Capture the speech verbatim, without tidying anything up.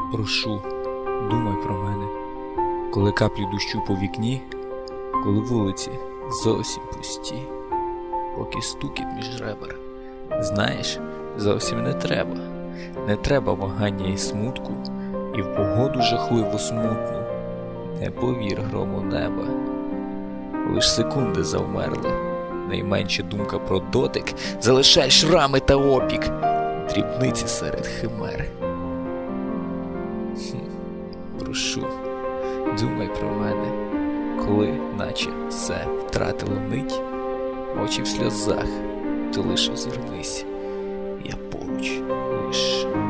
Прошу, думай про мене, коли каплі дощу по вікні, коли вулиці зовсім пусті, поки стукіт між ребер. Знаєш, зовсім не треба, не треба вагання і смутку, і в погоду жахливо смутну. Не повір грому неба, лиш секунди завмерли, найменша думка про дотик залишає шрами та опік, дрібниці серед химер. Хм, прошу, думай про мене, коли наче все втратило нить, очі в сльозах, ти лиш озирнись, я поруч, лиш